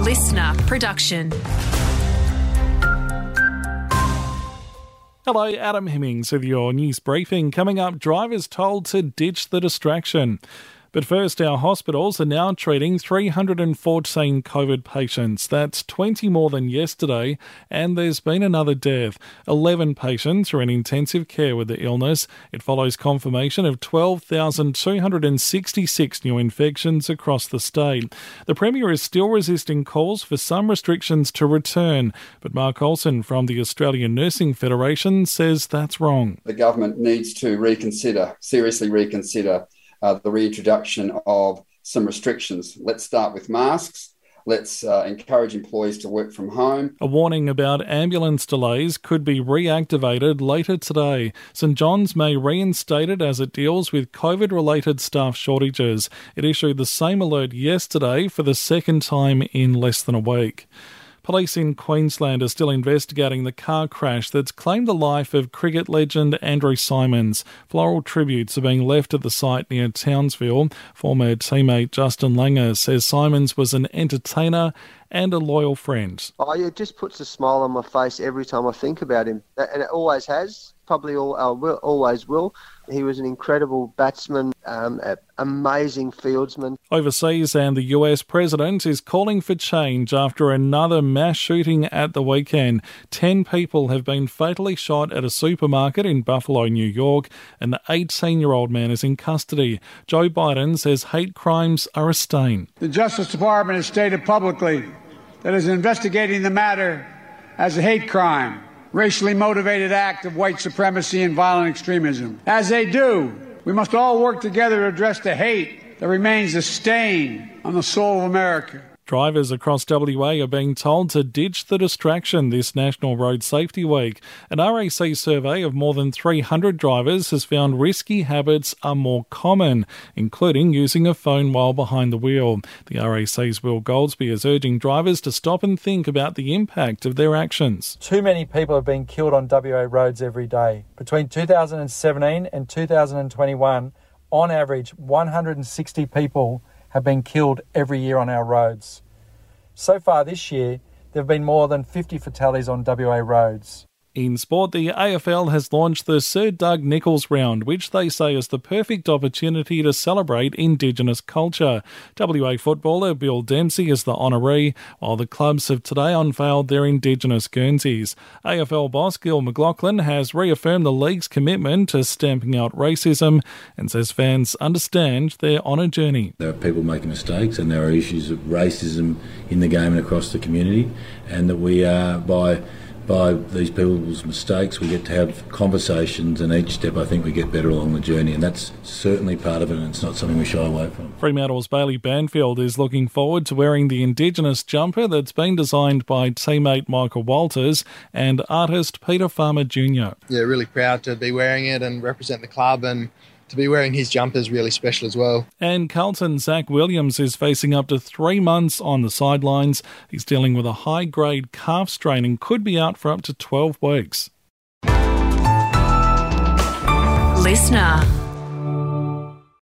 listener production. Hello, Adam Hemmings with your news briefing. Coming up, drivers told to ditch the distraction. But first, our hospitals are now treating 314 COVID patients. That's 20 more than yesterday, and there's been another death. 11 patients are in intensive care with the illness. It follows confirmation of 12,266 new infections across the state. The Premier is still resisting calls for some restrictions to return, but Mark Olsen from the Australian Nursing Federation says that's wrong. The government needs to seriously reconsider the reintroduction of some restrictions. Let's start with masks. Let's encourage employees to work from home. A warning about ambulance delays could be reactivated later today. St John's may reinstate it as it deals with COVID-related staff shortages. It issued the same alert yesterday for the second time in less than a week. Police in Queensland are still investigating the car crash that's claimed the life of cricket legend Andrew Symonds. Floral tributes are being left at the site near Townsville. Former teammate Justin Langer says Symonds was an entertainer and a loyal friend. It just puts a smile on my face every time I think about him. And it always has, always will. He was an incredible batsman, amazing fieldsman. Overseas, and the US president is calling for change after another mass shooting at the weekend. 10 people have been fatally shot at a supermarket in Buffalo, New York. An 18-year-old man is in custody. Joe Biden says hate crimes are a stain. The Justice Department has stated publicly that it is investigating the matter as a hate crime, racially motivated act of white supremacy and violent extremism. As they do, we must all work together to address the hate that remains a stain on the soul of America. Drivers across WA are being told to ditch the distraction this National Road Safety Week. An RAC survey of more than 300 drivers has found risky habits are more common, including using a phone while behind the wheel. The RAC's Will Goldsby is urging drivers to stop and think about the impact of their actions. Too many people have been killed on WA roads every day. Between 2017 and 2021, on average, 160 people have been killed every year on our roads. So far this year, there have been more than 50 fatalities on WA roads. In sport, the AFL has launched the Sir Doug Nicholls round, which they say is the perfect opportunity to celebrate Indigenous culture. WA footballer Bill Dempsey is the honoree, while the clubs have today unveiled their Indigenous Guernseys. AFL boss Gil McLachlan has reaffirmed the league's commitment to stamping out racism and says fans understand they're on a journey. There are people making mistakes and there are issues of racism in the game and across the community, and that we are, by these people's mistakes, we get to have conversations, and each step I think we get better along the journey, and that's certainly part of it, and it's not something we shy away from. Fremantle's Bailey Banfield is looking forward to wearing the Indigenous jumper that's been designed by teammate Michael Walters and artist Peter Farmer Jr. Yeah, really proud to be wearing it and represent the club, and to be wearing his jumper is really special as well. And Carlton Zach Williams is facing up to 3 months on the sidelines. He's dealing with a high-grade calf strain and could be out for up to 12 weeks. Listener.